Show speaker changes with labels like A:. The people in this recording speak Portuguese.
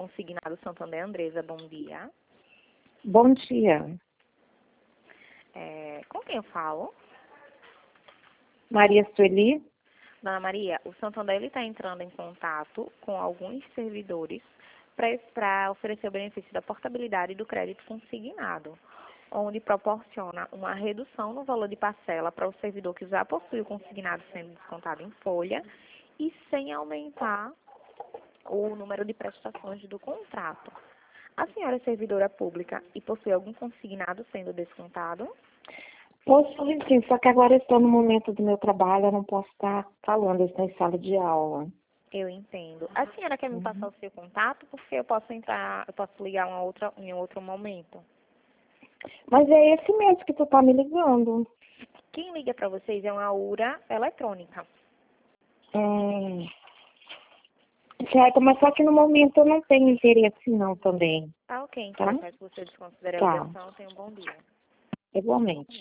A: Consignado Santander. Andresa, bom dia.
B: Bom dia.
A: Com quem eu falo?
B: Maria Sueli.
A: Dona Maria, o Santander está entrando em contato com alguns servidores para oferecer o benefício da portabilidade do crédito consignado, onde proporciona uma redução no valor de parcela para o servidor que já possui o consignado sendo descontado em folha e sem aumentar o número de prestações do contrato. A senhora é servidora pública e possui algum consignado sendo descontado?
B: Possui sim, só que agora eu estou no momento do meu trabalho, eu não posso estar falando, eu estou em sala de aula.
A: Eu entendo. A senhora quer me passar o seu contato? Porque eu posso ligar em outro momento.
B: Mas é esse mesmo que tu tá me ligando.
A: Quem liga para vocês é uma URA eletrônica.
B: Certo, mas só que no momento eu não tenho interesse não também.
A: Tá ok, então
B: Tá?
A: eu peço que você desconsidere a
B: Tá,
A: ligação. Tenha um bom dia.
B: igualmente.